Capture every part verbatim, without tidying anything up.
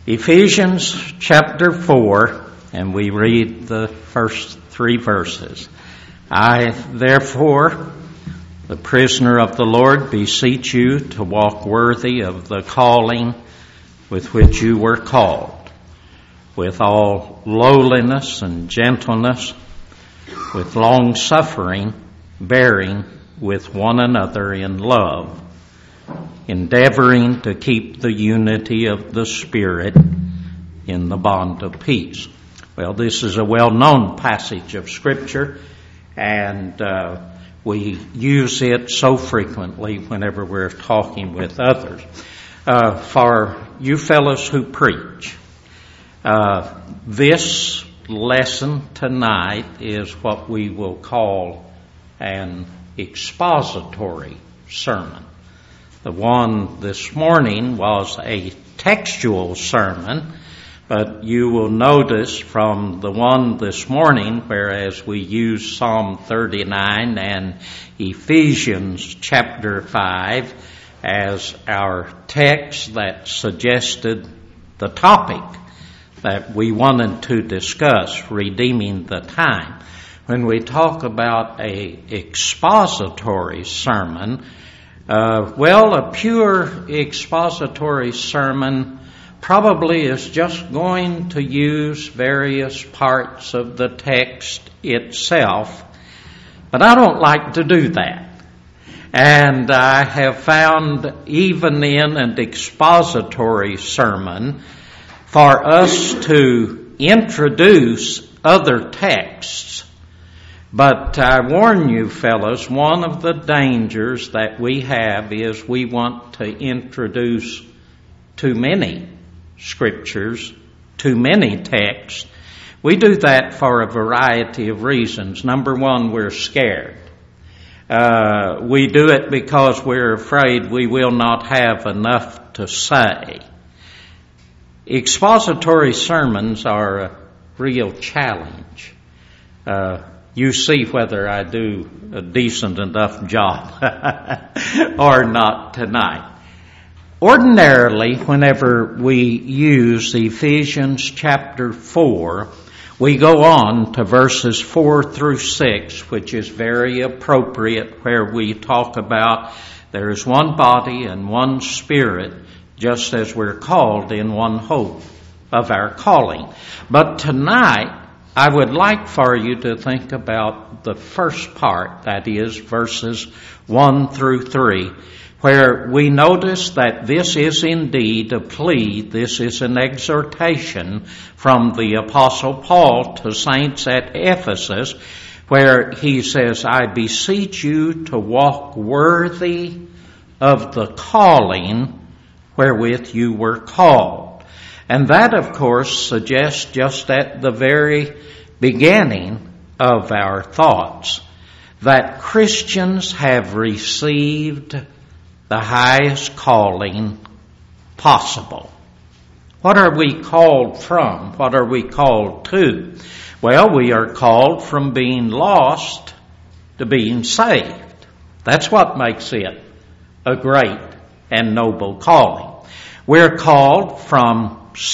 Ephesians chapter four, and we read the first three verses. I, therefore, the prisoner of the Lord, beseech you to walk worthy of the calling with which you were called, with all lowliness and gentleness, with long suffering, bearing with one another in love, endeavoring to keep the unity of the Spirit in the bond of peace. Well, this is a well-known passage of Scripture, and uh, we use it so frequently whenever we're talking with others. Uh, for you fellows who preach, uh, this lesson tonight is what we will call an expository sermon. The one this morning was a textual sermon, but you will notice from the one this morning, whereas we use Psalm thirty-nine and Ephesians chapter five as our text that suggested the topic that we wanted to discuss, redeeming the time. When we talk about a expository sermon, Uh, well, a pure expository sermon probably is just going to use various parts of the text itself, but I don't like to do that. And I have found even in an expository sermon, for us to introduce other texts. But I warn you, fellows, one of the dangers that we have is we want to introduce too many scriptures, too many texts. We do that for a variety of reasons. Number one, we're scared. Uh, we do it because we're afraid we will not have enough to say. Expository sermons are a real challenge. Uh, You see whether I do a decent enough job or not tonight. Ordinarily, whenever we use Ephesians chapter four, we go on to verses four through six, which is very appropriate, where we talk about there is one body and one Spirit, just as we're called in one hope of our calling. But tonight, I would like for you to think about the first part, that is verses one through three, where we notice that this is indeed a plea, this is an exhortation from the Apostle Paul to saints at Ephesus, where he says, I beseech you to walk worthy of the calling wherewith you were called. And that, of course, suggests just at the very beginning of our thoughts that Christians have received the highest calling possible. What are we called from? What are we called to? Well, we are called from being lost to being saved. That's what makes it a great and noble calling. We're called from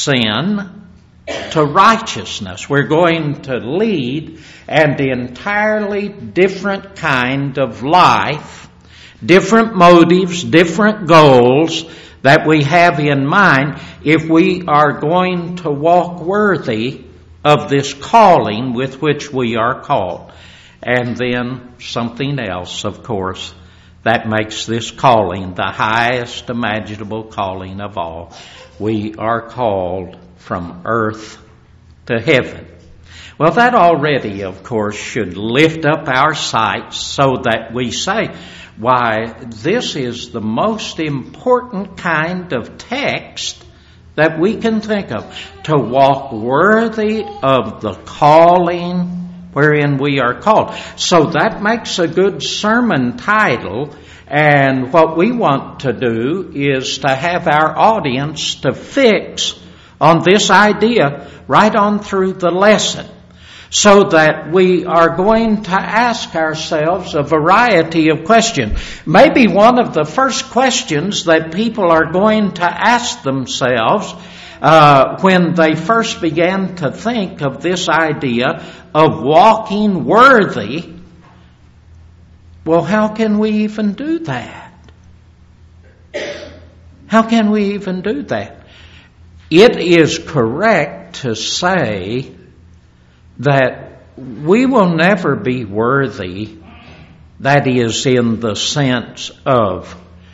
sin to righteousness. We're going to lead an entirely different kind of life, different motives, different goals that we have in mind if we are going to walk worthy of this calling with which we are called. And then something else, of course, that makes this calling the highest imaginable calling of all. We are called from earth to heaven. Well, that already, of course, should lift up our sights so that we say, why, this is the most important kind of text that we can think of, to walk worthy of the calling wherein we are called. So that makes a good sermon title, and what we want to do is to have our audience to fix on this idea right on through the lesson, so that we are going to ask ourselves a variety of questions. Maybe one of the first questions that people are going to ask themselves uh, when they first began to think of this idea of walking worthy. Well, how can we even do that? How can we even do that? It is correct to say that we will never be worthy, that is, in the sense of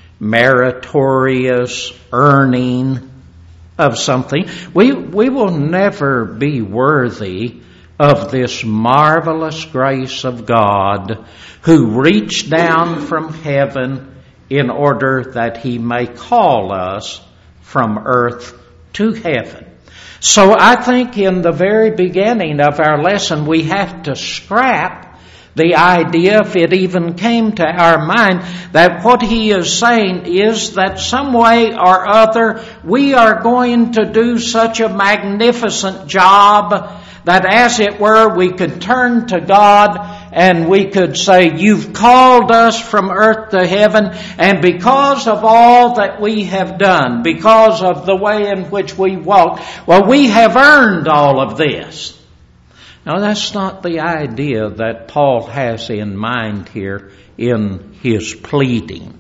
meritorious earning of something. We, we will never be worthy of this marvelous grace of God, who reached down from heaven in order that He may call us from earth to heaven. So I think in the very beginning of our lesson we have to scrap the idea, if it even came to our mind, that what he is saying is that some way or other we are going to do such a magnificent job that, as it were, we could turn to God and we could say, you've called us from earth to heaven, and because of all that we have done, because of the way in which we walk, well, we have earned all of this. Now, that's not the idea that Paul has in mind here in his pleading.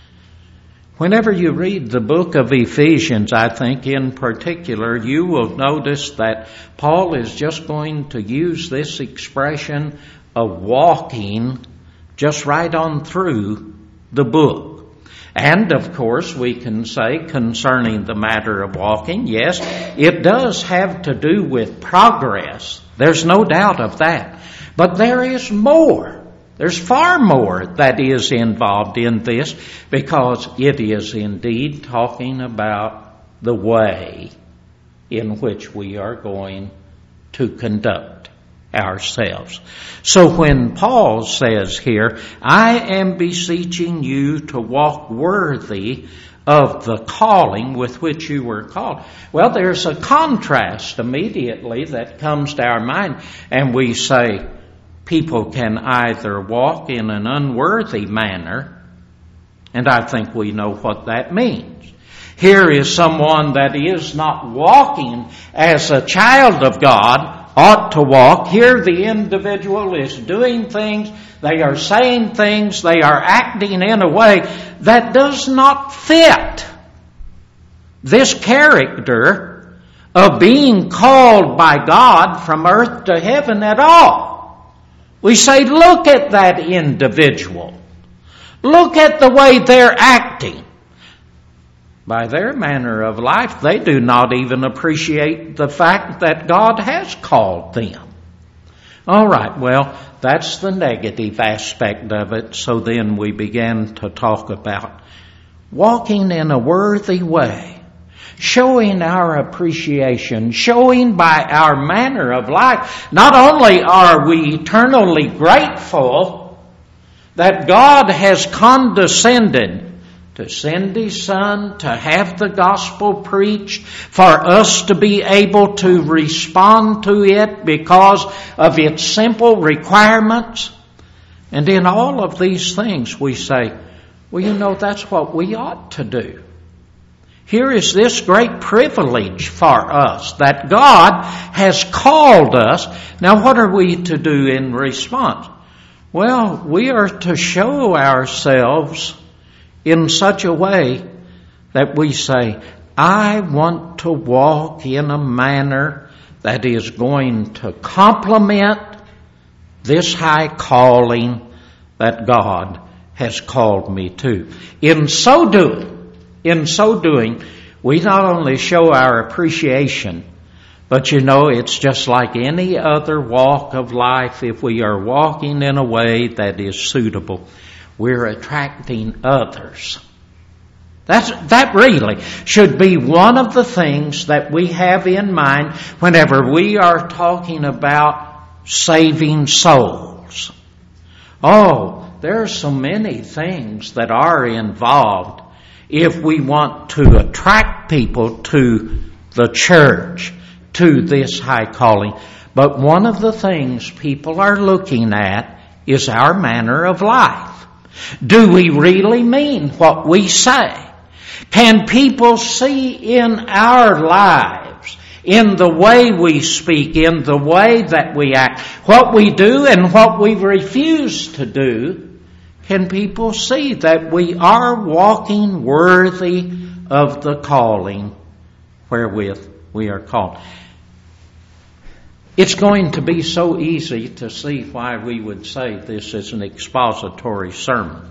Whenever you read the book of Ephesians, I think in particular, you will notice that Paul is just going to use this expression of walking just right on through the book. And, of course, we can say concerning the matter of walking, yes, it does have to do with progress. There's no doubt of that. But there is more. There's far more that is involved in this, because it is indeed talking about the way in which we are going to conduct ourselves. So when Paul says here, I am beseeching you to walk worthy of the calling with which you were called. Well, there's a contrast immediately that comes to our mind, and we say people can either walk in an unworthy manner, and I think we know what that means. Here is someone that is not walking as a child of God ought to walk. Here the individual is doing things, they are saying things, they are acting in a way that does not fit this character of being called by God from earth to heaven at all. We say, look at that individual. Look at the way they're acting. By their manner of life, they do not even appreciate the fact that God has called them. All right, well, that's the negative aspect of it. So then we began to talk about walking in a worthy way, showing our appreciation, showing by our manner of life. Not only are we eternally grateful that God has condescended to send His Son, to have the gospel preached, for us to be able to respond to it because of its simple requirements. And in all of these things we say, well, you know, that's what we ought to do. Here is this great privilege for us that God has called us. Now, what are we to do in response? Well, we are to show ourselves in such a way that we say, I want to walk in a manner that is going to complement this high calling that God has called me to. In so doing, in so doing, we not only show our appreciation, but you know, it's just like any other walk of life. If we are walking in a way that is suitable, we're attracting others. That's, that really should be one of the things that we have in mind whenever we are talking about saving souls. Oh, there are so many things that are involved if we want to attract people to the church, to this high calling. But one of the things people are looking at is our manner of life. Do we really mean what we say? Can people see in our lives, in the way we speak, in the way that we act, what we do and what we refuse to do, can people see that we are walking worthy of the calling wherewith we are called? It's going to be so easy to see why we would say this is an expository sermon.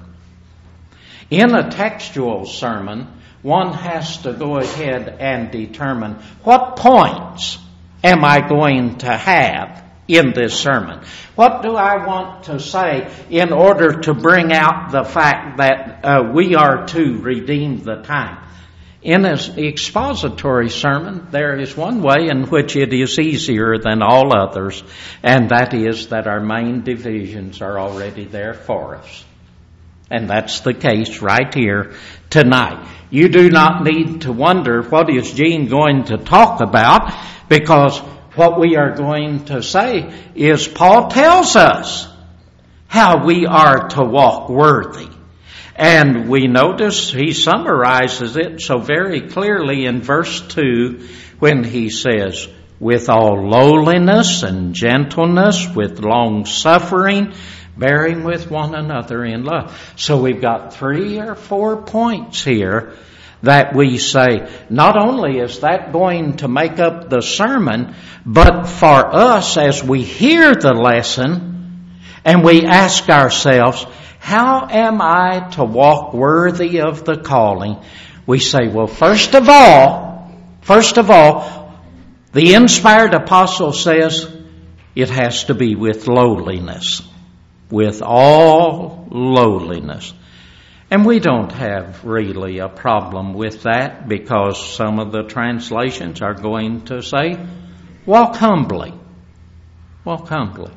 In a textual sermon, one has to go ahead and determine what points am I going to have in this sermon. What do I want to say in order to bring out the fact that uh, we are to redeem the time? In an expository sermon, there is one way in which it is easier than all others, and that is that our main divisions are already there for us. And that's the case right here tonight. You do not need to wonder what is Gene going to talk about, because what we are going to say is Paul tells us how we are to walk worthy. And we notice he summarizes it so very clearly in verse two when he says, with all lowliness and gentleness, with long suffering, bearing with one another in love. So we've got three or four points here that we say, not only is that going to make up the sermon, but for us as we hear the lesson and we ask ourselves, how am I to walk worthy of the calling? We say, well, first of all, first of all, the inspired apostle says it has to be with lowliness, with all lowliness. And we don't have really a problem with that, because some of the translations are going to say, walk humbly, walk humbly.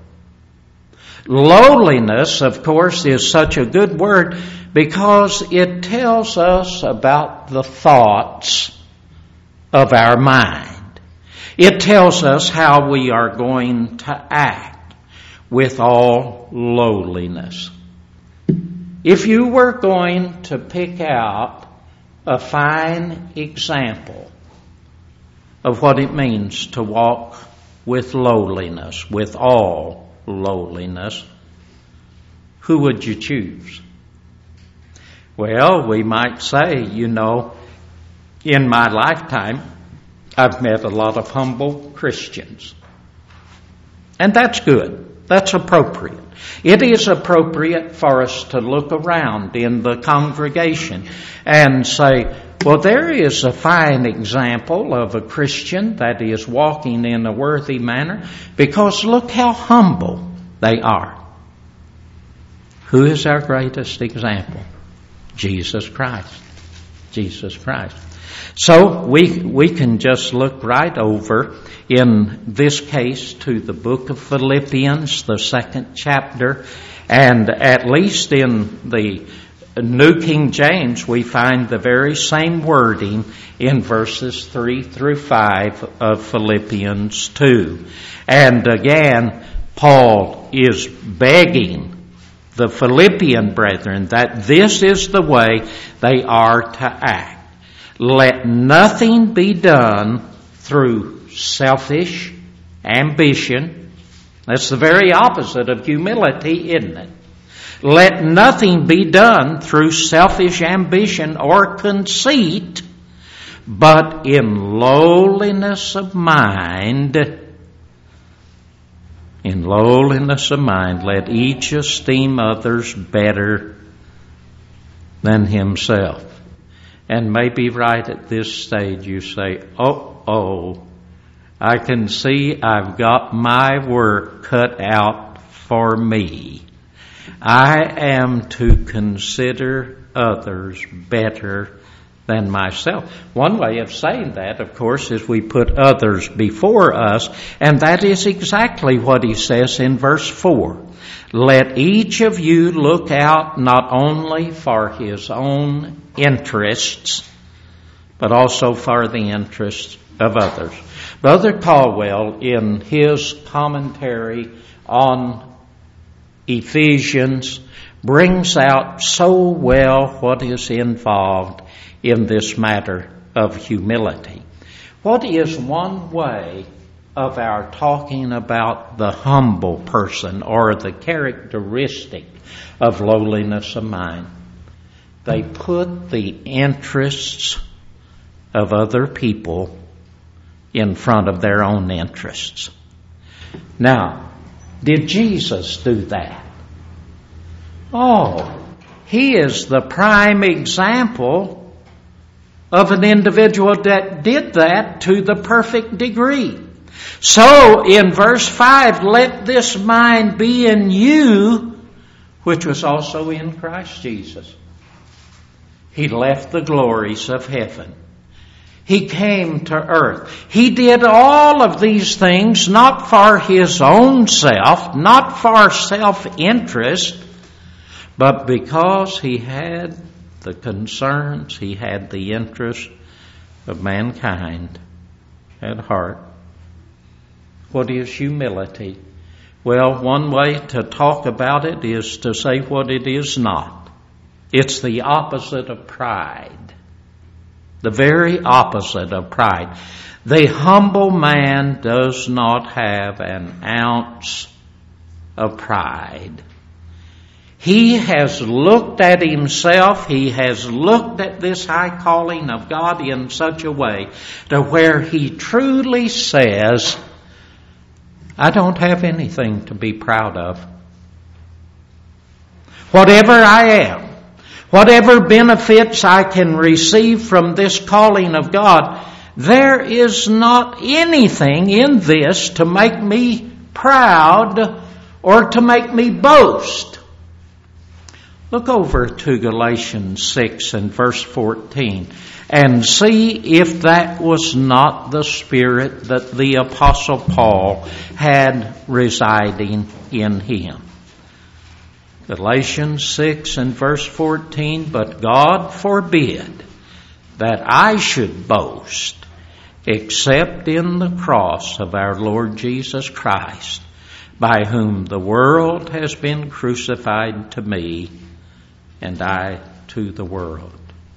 Lowliness, of course, is such a good word because it tells us about the thoughts of our mind. It tells us how we are going to act with all lowliness. If you were going to pick out a fine example of what it means to walk with lowliness, with all lowliness, who would you choose? Well, we might say, you know, in my lifetime, I've met a lot of humble Christians. And that's good. That's appropriate. It is appropriate for us to look around in the congregation and say, well, there is a fine example of a Christian that is walking in a worthy manner, because look how humble they are. Who is our greatest example? Jesus Christ. Jesus Christ. So we we can just look right over, in this case, to the book of Philippians, the second chapter, and at least in the New King James, we find the very same wording in verses three through five of Philippians two. And again, Paul is begging the Philippian brethren that this is the way they are to act. Let nothing be done through selfish ambition. That's the very opposite of humility, isn't it? Let nothing be done through selfish ambition or conceit, but in lowliness of mind, in lowliness of mind, let each esteem others better than himself. And maybe right at this stage you say, oh, oh, I can see I've got my work cut out for me. I am to consider others better than myself. One way of saying that, of course, is we put others before us, and that is exactly what he says in verse four. Let each of you look out not only for his own interests, but also for the interests of others. Brother Caldwell, in his commentary on Ephesians, brings out so well what is involved in this matter of humility. What is one way of our talking about the humble person or the characteristic of lowliness of mind? They put the interests of other people in front of their own interests. Now, did Jesus do that? Oh, he is the prime example of an individual that did that to the perfect degree. So, in verse five, let this mind be in you, which was also in Christ Jesus. He left the glories of heaven. He came to earth. He did all of these things not for his own self, not for self-interest, but because he had the concerns, he had the interest of mankind at heart. What is humility? Well, one way to talk about it is to say what it is not. It's the opposite of pride. The very opposite of pride. The humble man does not have an ounce of pride. He has looked at himself, he has looked at this high calling of God in such a way to where he truly says, I don't have anything to be proud of. Whatever I am, whatever benefits I can receive from this calling of God, there is not anything in this to make me proud or to make me boast. Look over to Galatians six and verse fourteen and see if that was not the spirit that the Apostle Paul had residing in him. Galatians six and verse fourteen, but God forbid that I should boast except in the cross of our Lord Jesus Christ, by whom the world has been crucified to me and I to the world.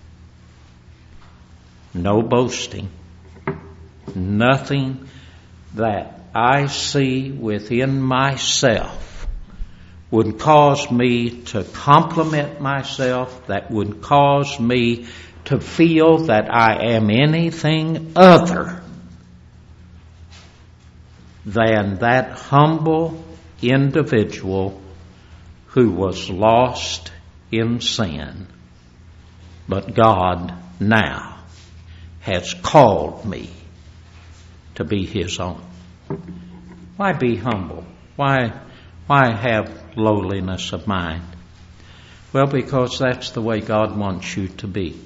No boasting. Nothing that I see within myself would cause me to compliment myself, that would cause me to feel that I am anything other than that humble individual who was lost in sin, but God now has called me to be His own. Why be humble? Why, why have lowliness of mind? Well, because that's the way God wants you to be.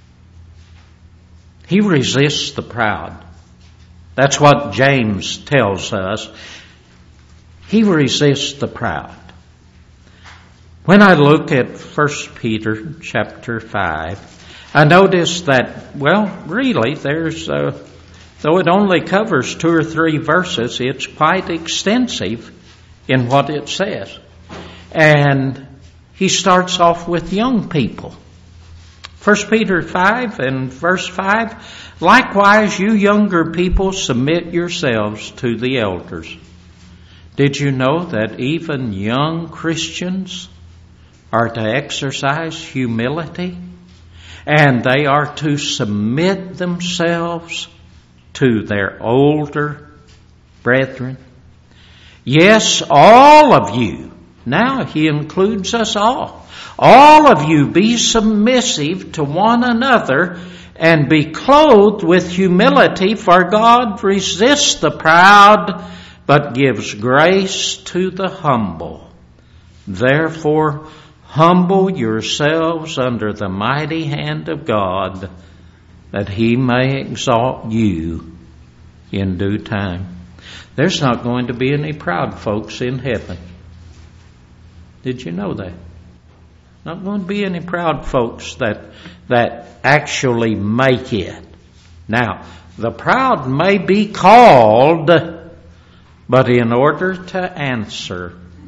He resists the proud. That's what James tells us. He resists the proud. When I look at First Peter chapter five, I notice that, well, really, there's, uh, though it only covers two or three verses, it's quite extensive in what it says. And he starts off with young people. First Peter five and verse five, likewise, you younger people, submit yourselves to the elders. Did you know that even young Christians are to exercise humility? And they are to submit themselves to their older brethren. Yes, all of you. Now he includes us all. All of you be submissive to one another and be clothed with humility, for God resists the proud, but gives grace to the humble. Therefore, humble yourselves under the mighty hand of God, that He may exalt you in due time. There's not going to be any proud folks in heaven. Did you know that? Not going to be any proud folks that that actually make it. Now, the proud may be called, but in order to answer,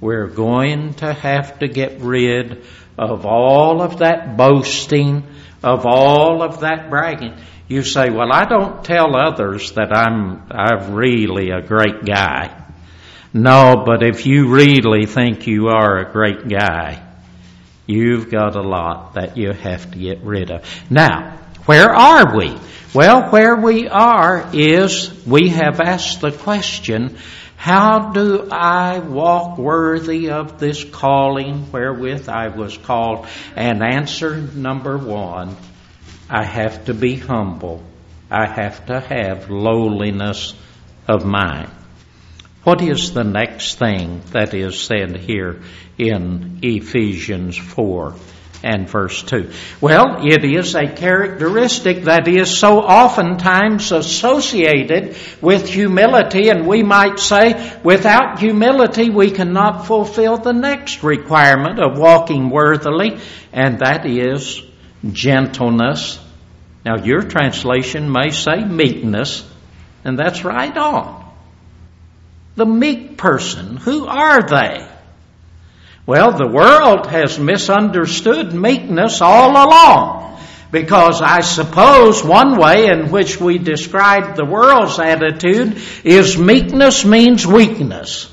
we're going to have to get rid of all of that boasting, of all of that bragging. You say, well, I don't tell others that I'm, I'm really a great guy. No, but if you really think you are a great guy, you've got a lot that you have to get rid of. Now, where are we? Well, where we are is we have asked the question, how do I walk worthy of this calling wherewith I was called? And answer number one, I have to be humble. I have to have lowliness of mind. What is the next thing that is said here in Ephesians four and verse two? Well, it is a characteristic that is so oftentimes associated with humility, and we might say without humility we cannot fulfill the next requirement of walking worthily, and that is gentleness. Now, your translation may say meekness, and that's right on. The meek person, who are they? Well, the world has misunderstood meekness all along, because I suppose one way in which we describe the world's attitude is meekness means weakness.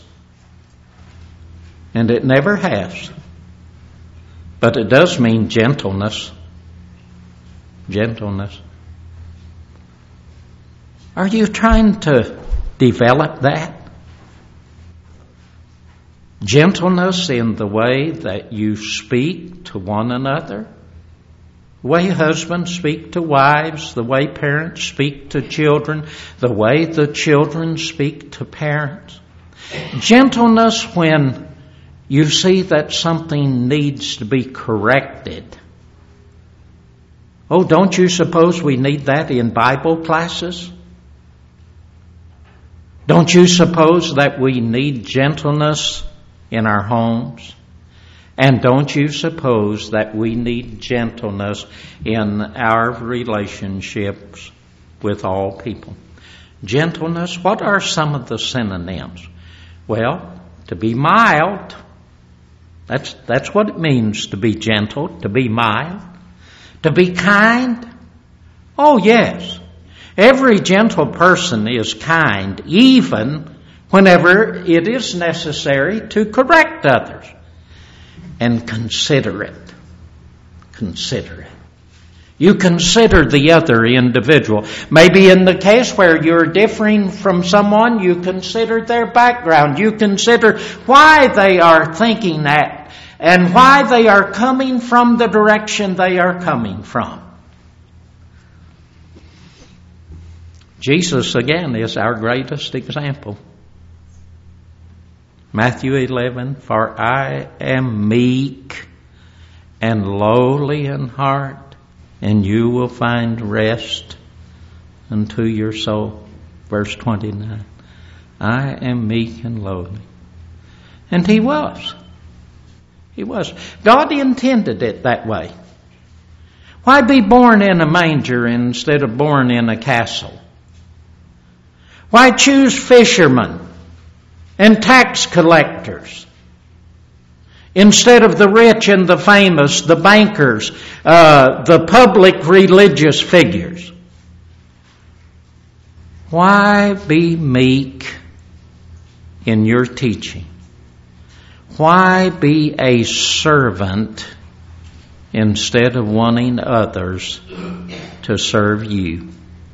And it never has. But it does mean gentleness. Gentleness. Are you trying to develop that? Gentleness in the way that you speak to one another, the way husbands speak to wives, the way parents speak to children, the way the children speak to parents. Gentleness when you see that something needs to be corrected. Oh, don't you suppose we need that in Bible classes? Don't you suppose that we need gentleness in our homes? And don't you suppose that we need gentleness in our relationships with all people? Gentleness, what are some of the synonyms? Well, to be mild, that's, that's what it means to be gentle, to be mild. To be kind? Oh, yes. Every gentle person is kind, even whenever it is necessary to correct others. And considerate. Considerate. You consider the other individual. Maybe in the case where you're differing from someone, you consider their background. You consider why they are thinking that and why they are coming from the direction they are coming from. Jesus, again, is our greatest example. Matthew eleven, for I am meek and lowly in heart, and you will find rest unto your soul. Verse twenty-nine. I am meek and lowly. And he was. He was. God intended it that way. Why be born in a manger instead of born in a castle? Why choose fishermen and tax collectors instead of the rich and the famous, the bankers, uh, the public religious figures? Why be meek in your teaching? Why be a servant instead of wanting others to serve you?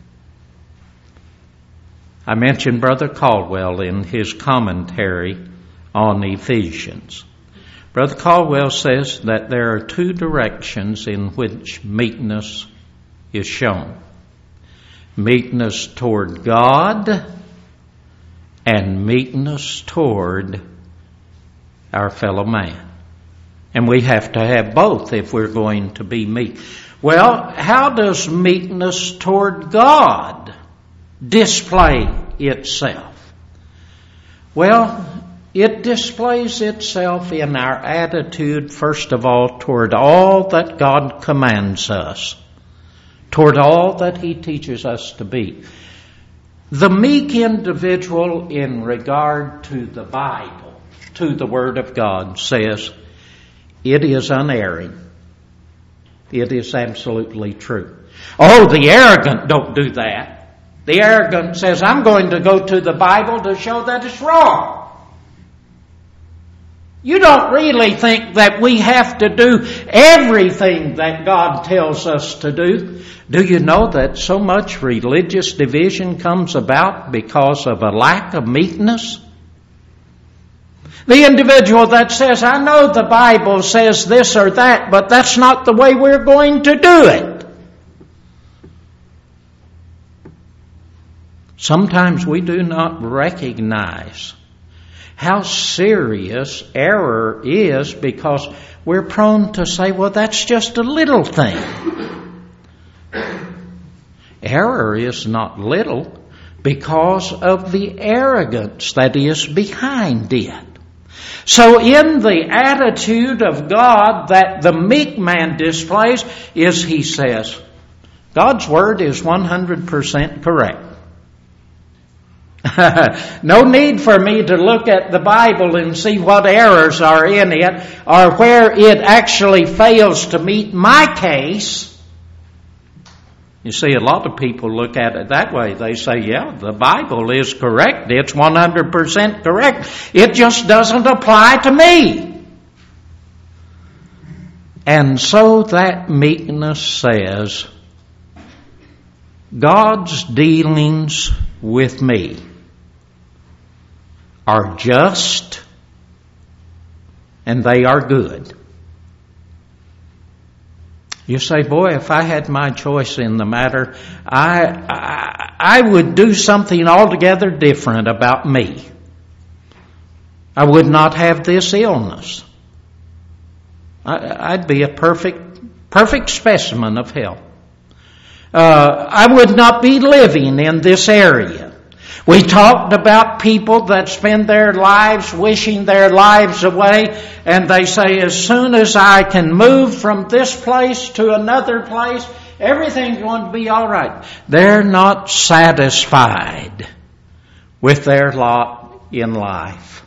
I mentioned Brother Caldwell in his commentary on Ephesians. Brother Caldwell says that there are two directions in which meekness is shown. Meekness toward God and meekness toward our fellow man. And we have to have both if we're going to be meek. Well, how does meekness toward God display itself? Well, it displays itself in our attitude, first of all, toward all that God commands us, toward all that He teaches us to be. The meek individual in regard to the Bible, to the Word of God says it is unerring. It is absolutely true. Oh, the arrogant don't do that. The arrogant says, I'm going to go to the Bible to show that it's wrong. You don't really think that we have to do everything that God tells us to do. Do you know that so much religious division comes about because of a lack of meekness? The individual that says, I know the Bible says this or that, but that's not the way we're going to do it. Sometimes we do not recognize how serious error is because we're prone to say, well, that's just a little thing. Error is not little because of the arrogance that is behind it. So in the attitude of God that the meek man displays is he says, God's word is one hundred percent correct. No need for me to look at the Bible and see what errors are in it or where it actually fails to meet my case. You see, a lot of people look at it that way. They say, yeah, the Bible is correct. It's one hundred percent correct. It just doesn't apply to me. And so that meekness says, God's dealings with me are just and they are good. You say, boy, if I had my choice in the matter, I, I, I would do something altogether different about me. I would not have this illness. I, I'd be a perfect, perfect specimen of health. Uh, I would not be living in this area. We talked about people that spend their lives wishing their lives away, and they say, as soon as I can move from this place to another place, everything's going to be all right. They're not satisfied with their lot in life.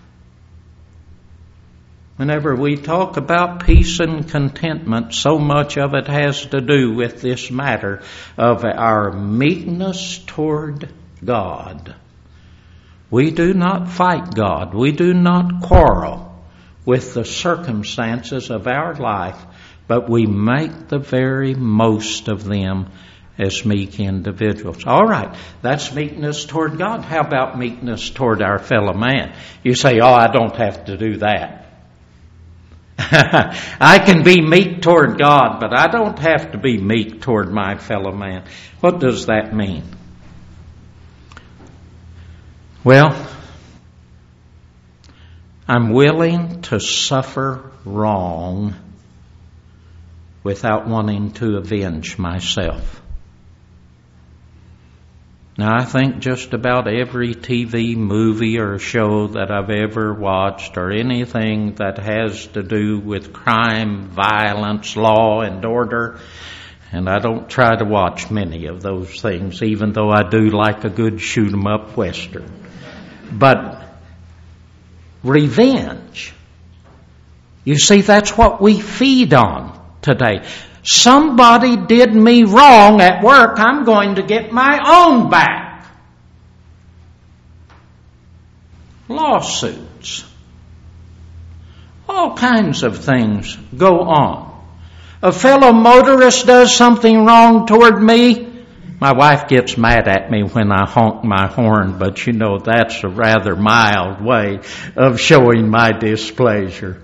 Whenever we talk about peace and contentment, so much of it has to do with this matter of our meekness toward God. We do not fight God. We do not quarrel with the circumstances of our life, but we make the very most of them as meek individuals. All right, that's meekness toward God. How about meekness toward our fellow man? You say, oh, I don't have to do that. I can be meek toward God, but I don't have to be meek toward my fellow man. What does that mean? Well, I'm willing to suffer wrong without wanting to avenge myself. Now, I think just about every T V movie or show that I've ever watched or anything that has to do with crime, violence, law, and order, and I don't try to watch many of those things, even though I do like a good shoot-'em-up western. But revenge, you see, that's what we feed on today. Somebody did me wrong at work, I'm going to get my own back. Lawsuits. All kinds of things go on. A fellow motorist does something wrong toward me. My wife gets mad at me when I honk my horn, but you know that's a rather mild way of showing my displeasure.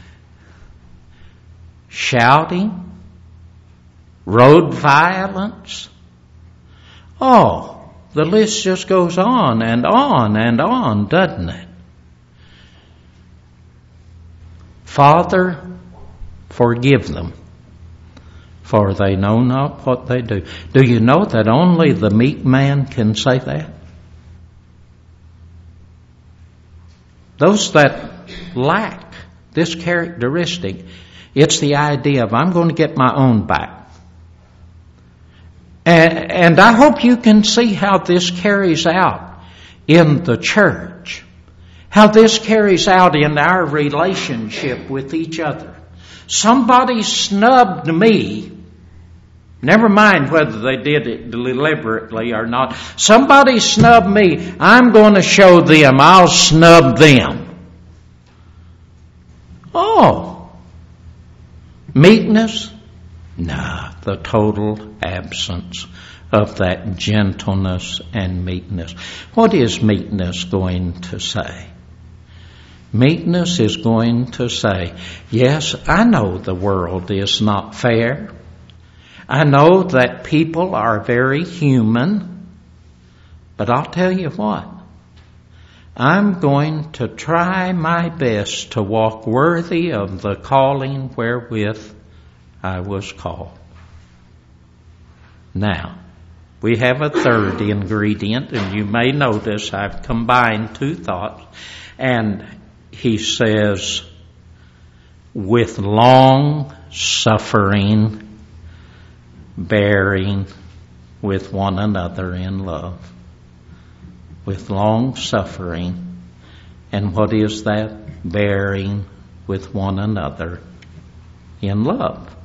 Shouting, road violence. Oh, the list just goes on and on and on, doesn't it? Father, forgive them, for they know not what they do. Do you know that only the meek man can say that? Those that lack this characteristic, it's the idea of I'm going to get my own back. And, and I hope you can see how this carries out in the church. how this carries out in our relationship with each other. Somebody snubbed me. Never mind whether they did it deliberately or not. Somebody snubbed me. I'm going to show them. I'll snub them. Oh. Meekness? Nah, the total absence of that gentleness and meekness. What is meekness going to say? Meekness is going to say, yes, I know the world is not fair. I know that people are very human, but I'll tell you what, I'm going to try my best to walk worthy of the calling wherewith I was called. Now, we have a third ingredient, and you may notice I've combined two thoughts, and he says, with long suffering, bearing with one another in love. With long suffering. And what is that? Bearing with one another in love.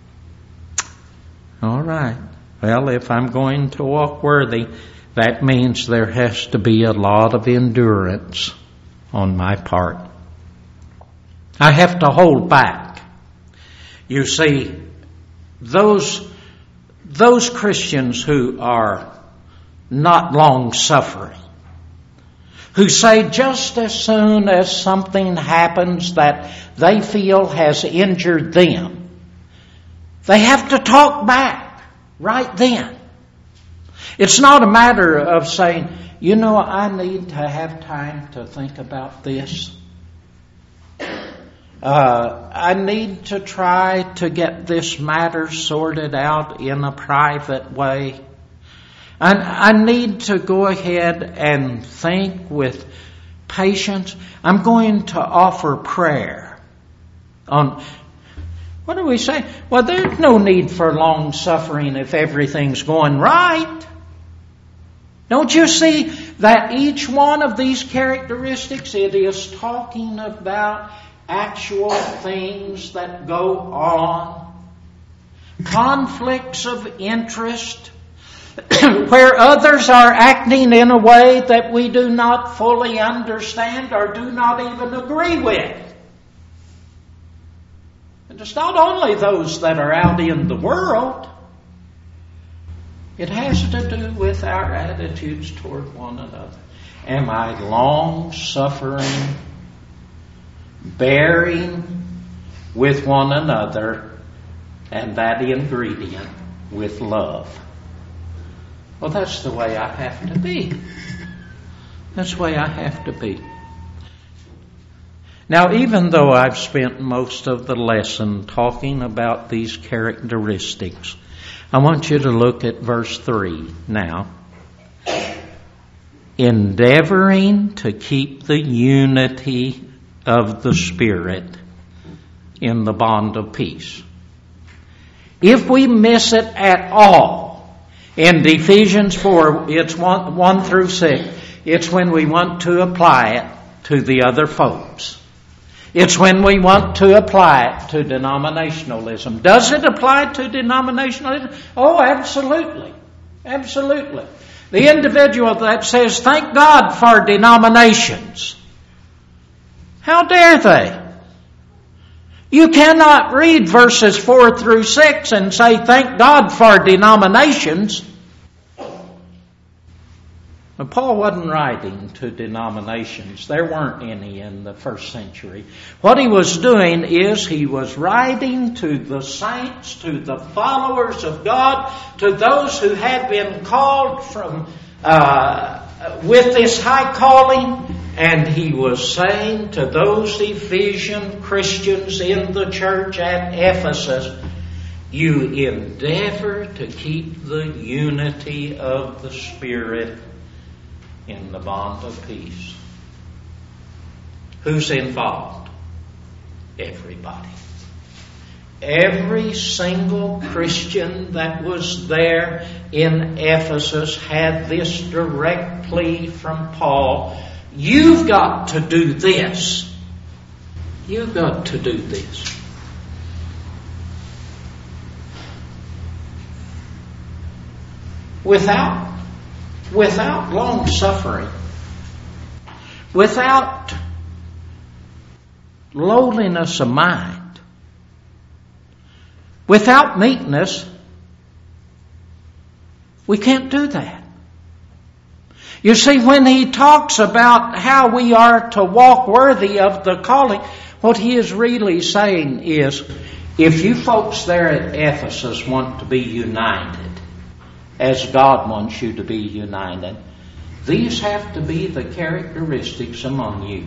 All right. Well, if I'm going to walk worthy, that means there has to be a lot of endurance on my part. I have to hold back. You see, those Those Christians who are not long-suffering, who say just as soon as something happens that they feel has injured them, they have to talk back right then. It's not a matter of saying, you know, I need to have time to think about this. Uh, I need to try to get this matter sorted out in a private way. I, I need to go ahead and think with patience. I'm going to offer prayer. On what do we say? Well, there's no need for long suffering if everything's going right. Don't you see that each one of these characteristics, it is talking about actual things that go on, conflicts of interest, where others are acting in a way that we do not fully understand or do not even agree with. And it's not only those that are out in the world. It has to do with our attitudes toward one another. Am I long-suffering, bearing with one another, and that ingredient with love? Well, that's the way I have to be. That's the way I have to be. Now, even though I've spent most of the lesson talking about these characteristics, I want you to look at verse three now. Endeavoring to keep the unity of the Spirit in the bond of peace. If we miss it at all, in Ephesians four, it's one, one through six, it's when we want to apply it to the other folks. It's when we want to apply it to denominationalism. Does it apply to denominationalism? Oh, absolutely. Absolutely. The individual that says, thank God for denominations. How dare they? You cannot read verses four through six and say, thank God for denominations. But Paul wasn't writing to denominations. There weren't any in the first century. What he was doing is he was writing to the saints, to the followers of God, to those who had been called from uh, with this high calling. And he was saying to those Ephesian Christians in the church at Ephesus, you endeavor to keep the unity of the Spirit in the bond of peace. Who's involved? Everybody. Every single Christian that was there in Ephesus had this direct plea from Paul. you've got to do this. You've got to do this. Without, without long suffering, without lowliness of mind, without meekness, we can't do that. You see, when he talks about how we are to walk worthy of the calling, what he is really saying is, if you folks there at Ephesus want to be united, as God wants you to be united, these have to be the characteristics among you.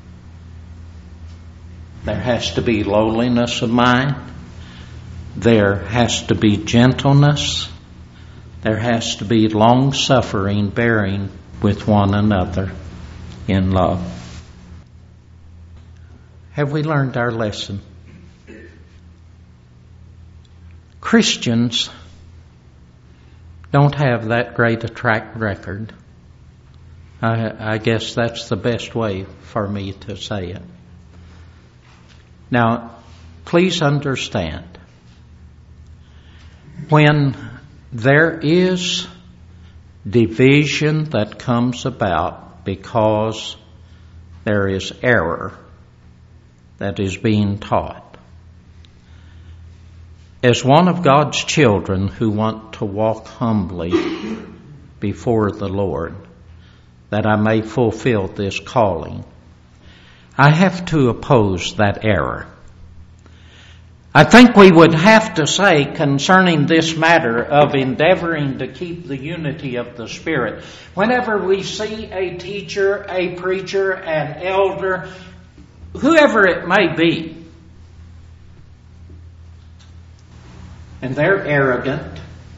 There has to be lowliness of mind. There has to be gentleness. There has to be long-suffering, bearing with one another in love. Have we learned our lesson? Christians don't have that great a track record. I, I guess that's the best way for me to say it. Now, please understand, when there is division that comes about because there is error that is being taught, as one of God's children who want to walk humbly before the Lord, that I may fulfill this calling, I have to oppose that error. I think we would have to say concerning this matter of endeavoring to keep the unity of the Spirit, whenever we see a teacher, a preacher, an elder, whoever it may be, and they're arrogant,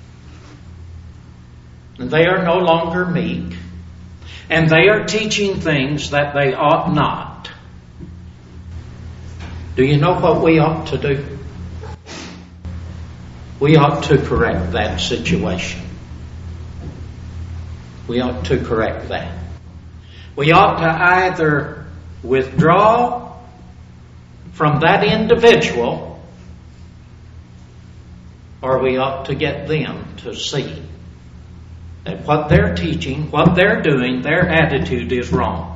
and they are no longer meek, and they are teaching things that they ought not, do you know what we ought to do? We ought to correct that situation. We ought to correct that. We ought to either withdraw from that individual, or we ought to get them to see that what they're teaching, what they're doing, their attitude is wrong.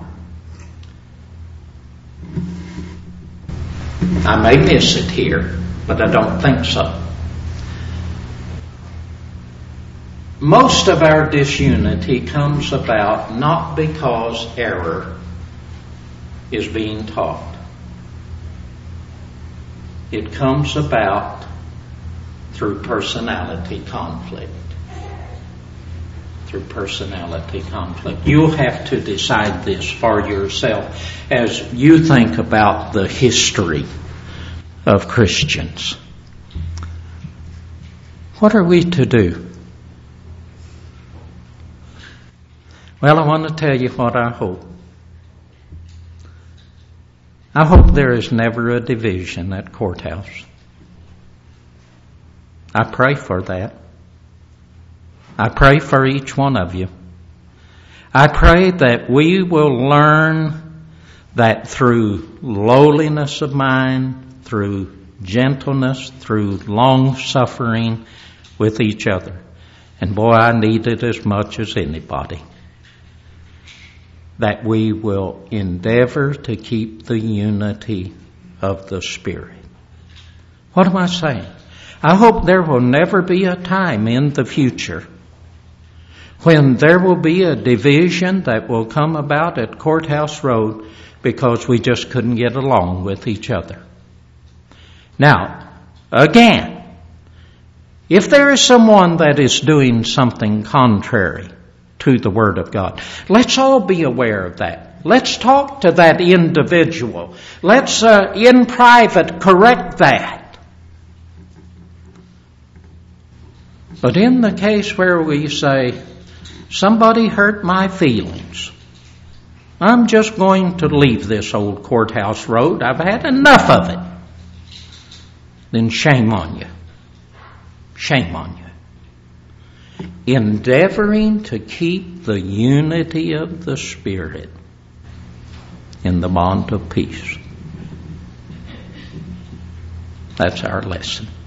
I may miss it here, but I don't think so. Most of our disunity comes about not because error is being taught. It comes about through personality conflict. Through personality conflict. You'll have to decide this for yourself as you think about the history of Christians. What are we to do? Well, I want to tell you what I hope. I hope there is never a division at Courthouse. I pray for that. I pray for each one of you. I pray that we will learn that through lowliness of mind, through gentleness, through long suffering with each other. And boy, I need it as much as anybody. That we will endeavor to keep the unity of the Spirit. What am I saying? I hope there will never be a time in the future when there will be a division that will come about at Courthouse Road because we just couldn't get along with each other. Now, again, if there is someone that is doing something contrary to the Word of God, let's all be aware of that. Let's talk to that individual. Let's, uh, in private, correct that. But in the case where we say, somebody hurt my feelings, I'm just going to leave this old Courthouse Road, I've had enough of it, then shame on you. Shame on you. Endeavoring to keep the unity of the Spirit in the bond of peace. That's our lesson.